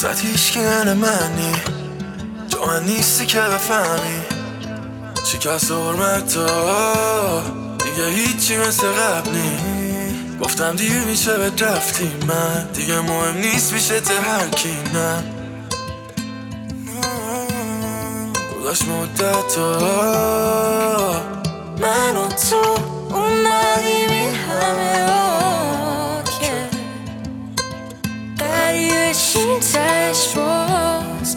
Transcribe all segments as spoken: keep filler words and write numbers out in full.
وسط هیچکی من منی، تو من نیستی که بفهمی. شکست حرمت ها دیگه هیچی مثل قبل نی. گفتم دیر میشه به رفتی، من دیگه مهم نیست میشه ته هر کی. نه گذاشت مدت ها من و تو اومدیم این همه را که قریبه شیم تش باز.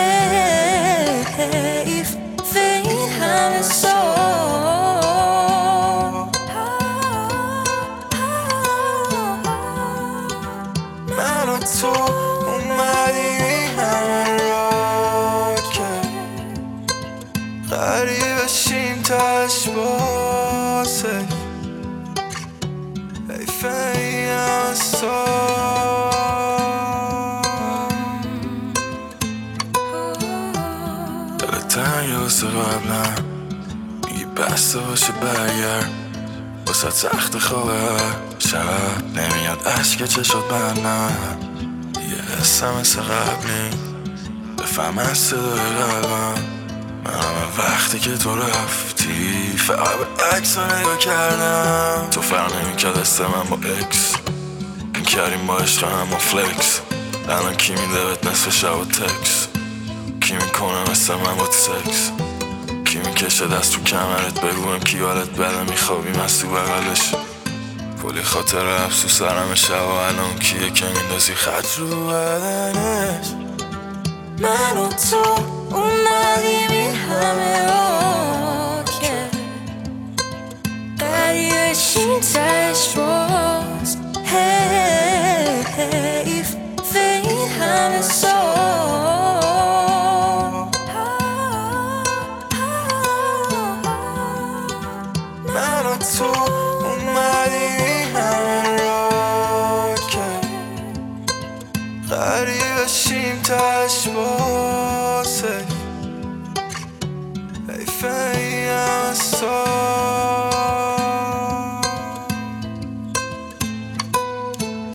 حیف به این همه سال من و تو اومدیم این همه را که قریبه شیم تش باز. حیف این همه سال تنگه واسه قبلم، میگی بسته باشه برگرد. واسه سخت خوابه شب نمیاد عشق چشات بندم. یه حسم مثل قبلی بفهم از صدای قلبم. من همه وقتی که تو رفتی فقط به عکس رو نگاه کردم. تو فرق نمی کرد دست من با اکس، این کردیم با عشق هم با فلکس. الان کی میده بهت نصف شب و تکس؟ کی میکنه مثل من با سکس؟ کی میکشه دست تو کمرت بگویم کی حالت بده میخوابیم از تو بغلش؟ کلی خاطر افسو سرم شب و الان کیه که میندازی خط رو بدنش؟ من و تو اومدیم این همه را که قریبه شیم تش باز. حیف به این همه سال من و تو اومدیم این همه را که قریبه شیم تش باز. حیف این همه سال